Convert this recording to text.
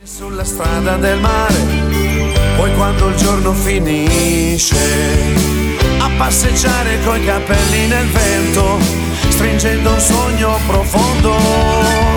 Sulla strada del mare, poi quando il giorno finisce, a passeggiare coi capelli nel vento, stringendo un sogno profondo.